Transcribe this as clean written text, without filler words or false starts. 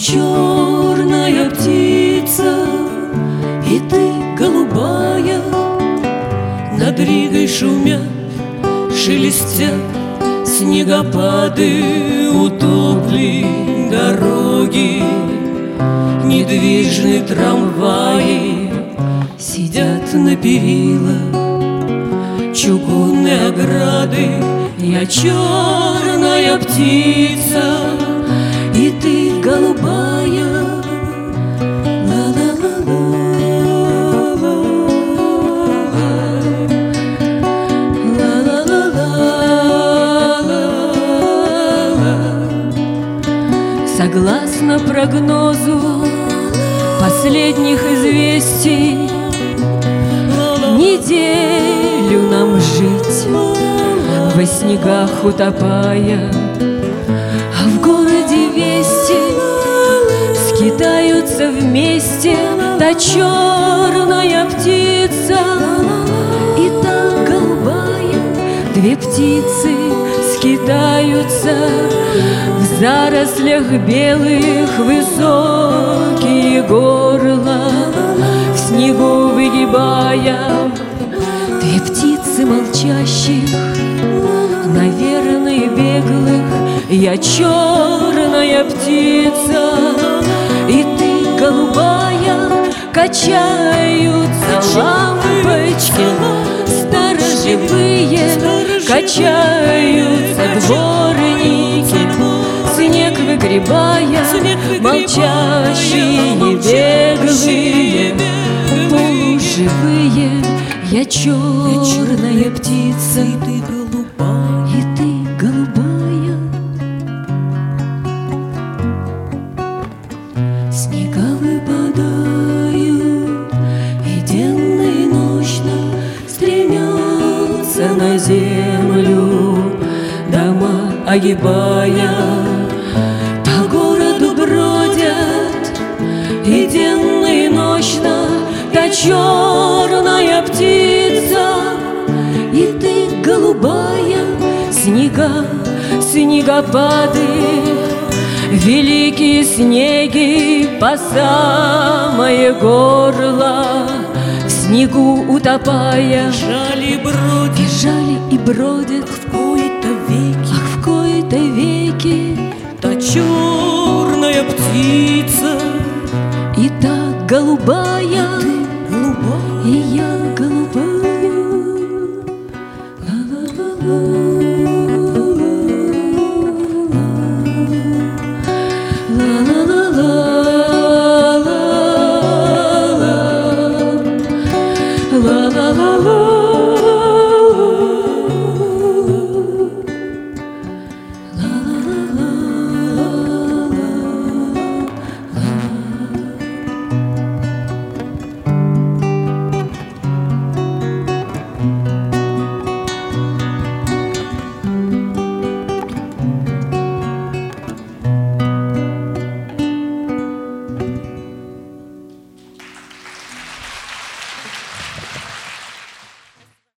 черная птица, и ты голубая. Над Ригой шумят, шелестят снегопады, утопли дороги, недвижны трамваи, сидят на перилах чугунные ограды. Я черная птица, и ты голубая. Согласно прогнозу последних известий, неделю нам жить во снегах утопая, а в городе вести скитаются вместе та черная птица и та голубая. Две птицы скитаются в зарослях белых, высокие горла в снегу выгибая. Две птицы молчащих, наверное, беглых. Я черная птица, и ты голубая. Качаются лампочки сторожевые, качаются дворники, снег выгребая, молчащие, беглые, полуживые. Я черная птица, и ты голубая, и ты голубая. Снега выпадают, и денно и ночно стремятся на землю дома, огибая. По городу бродят, и денно и ночно та черная птица, и ты голубая. Снега, снегопады, великие снеги по самое горло, в снегу утопая. Бежали бродят, Бежали и бродят в кои-то веки, ах, в кои-то веки та черная птица, и та голубая, голубая. и я голубая. Ла-ла-ла-ла.